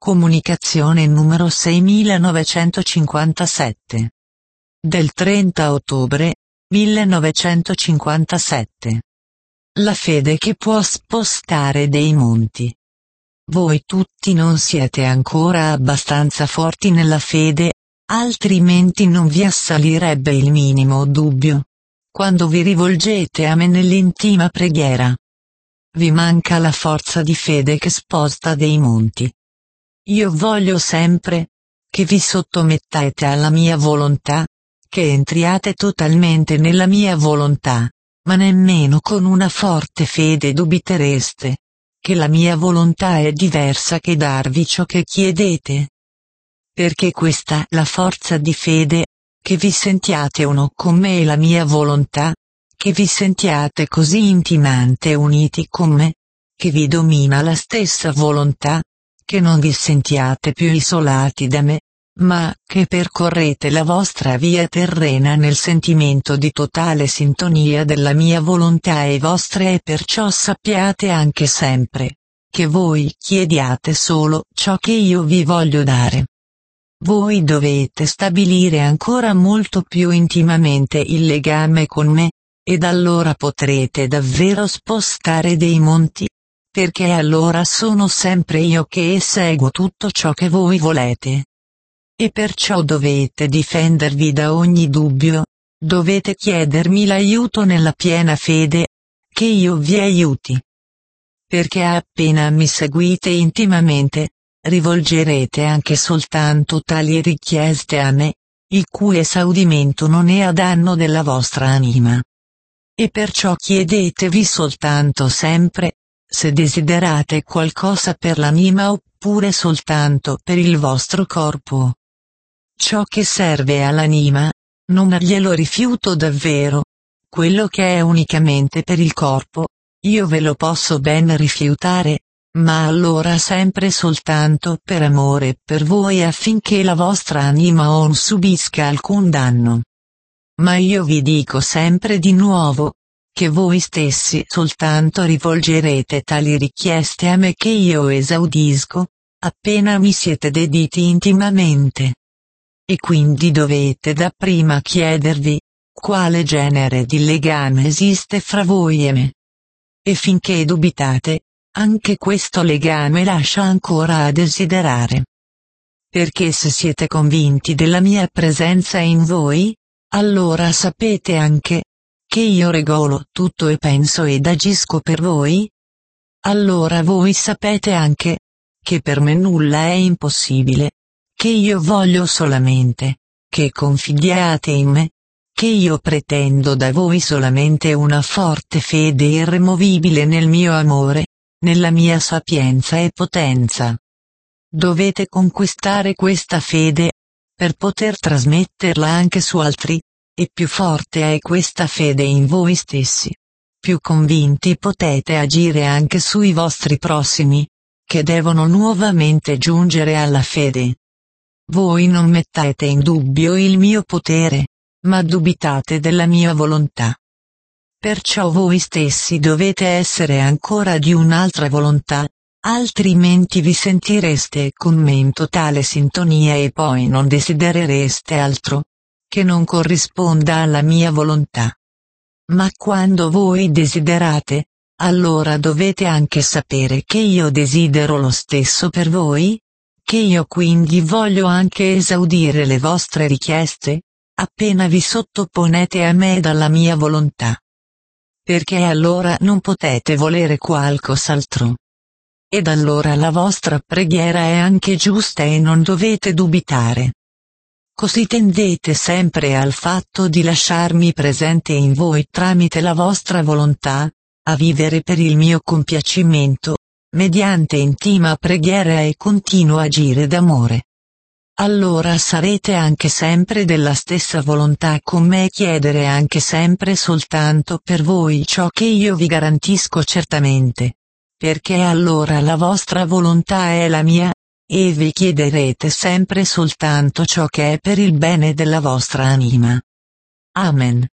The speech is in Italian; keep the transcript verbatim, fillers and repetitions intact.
Comunicazione numero seimilanovecentocinquantasette. Del trenta ottobre millenovecentocinquantasette. La fede che può spostare dei monti. Voi tutti non siete ancora abbastanza forti nella fede, altrimenti non vi assalirebbe il minimo dubbio. Quando vi rivolgete a me nell'intima preghiera, vi manca la forza di fede che sposta dei monti. Io voglio sempre che vi sottomettete alla mia volontà, che entriate totalmente nella mia volontà, ma nemmeno con una forte fede dubitereste che la mia volontà è diversa che darvi ciò che chiedete. Perché questa è la forza di fede, che vi sentiate uno con me e la mia volontà, che vi sentiate così intimamente uniti con me, che vi domina la stessa volontà, che non vi sentiate più isolati da me, ma che percorrete la vostra via terrena nel sentimento di totale sintonia della mia volontà e vostra, e perciò sappiate anche sempre che voi chiediate solo ciò che io vi voglio dare. Voi dovete stabilire ancora molto più intimamente il legame con me, ed allora potrete davvero spostare dei monti, perché allora sono sempre io che eseguo tutto ciò che voi volete. E perciò dovete difendervi da ogni dubbio, dovete chiedermi l'aiuto nella piena fede, che io vi aiuti. Perché appena mi seguite intimamente, rivolgerete anche soltanto tali richieste a me, il cui esaudimento non è a danno della vostra anima. E perciò chiedetevi soltanto sempre, se desiderate qualcosa per l'anima oppure soltanto per il vostro corpo. Ciò che serve all'anima, non glielo rifiuto davvero. Quello che è unicamente per il corpo, io ve lo posso ben rifiutare, ma allora sempre soltanto per amore per voi, affinché la vostra anima non subisca alcun danno. Ma io vi dico sempre di nuovo, che voi stessi soltanto rivolgerete tali richieste a me che io esaudisco, appena mi siete dediti intimamente. E quindi dovete dapprima chiedervi, quale genere di legame esiste fra voi e me. E finché dubitate, anche questo legame lascia ancora a desiderare. Perché se siete convinti della mia presenza in voi, allora sapete anche che io regolo tutto e penso ed agisco per voi? Allora voi sapete anche che per me nulla è impossibile, che io voglio solamente che confidiate in me, che io pretendo da voi solamente una forte fede irremovibile nel mio amore, nella mia sapienza e potenza. Dovete conquistare questa fede per poter trasmetterla anche su altri. E più forte è questa fede in voi stessi, più convinti potete agire anche sui vostri prossimi, che devono nuovamente giungere alla fede. Voi non mettete in dubbio il mio potere, ma dubitate della mia volontà. Perciò voi stessi dovete essere ancora di un'altra volontà, altrimenti vi sentireste con me in totale sintonia e poi non desiderereste altro che non corrisponda alla mia volontà. Ma quando voi desiderate, allora dovete anche sapere che io desidero lo stesso per voi, che io quindi voglio anche esaudire le vostre richieste, appena vi sottoponete a me dalla mia volontà. Perché allora non potete volere qualcos'altro. Ed allora la vostra preghiera è anche giusta e non dovete dubitare. Così tendete sempre al fatto di lasciarmi presente in voi tramite la vostra volontà, a vivere per il mio compiacimento, mediante intima preghiera e continuo agire d'amore. Allora sarete anche sempre della stessa volontà con me e chiedere anche sempre soltanto per voi ciò che io vi garantisco certamente. Perché allora la vostra volontà è la mia, e vi chiederete sempre soltanto ciò che è per il bene della vostra anima. Amen.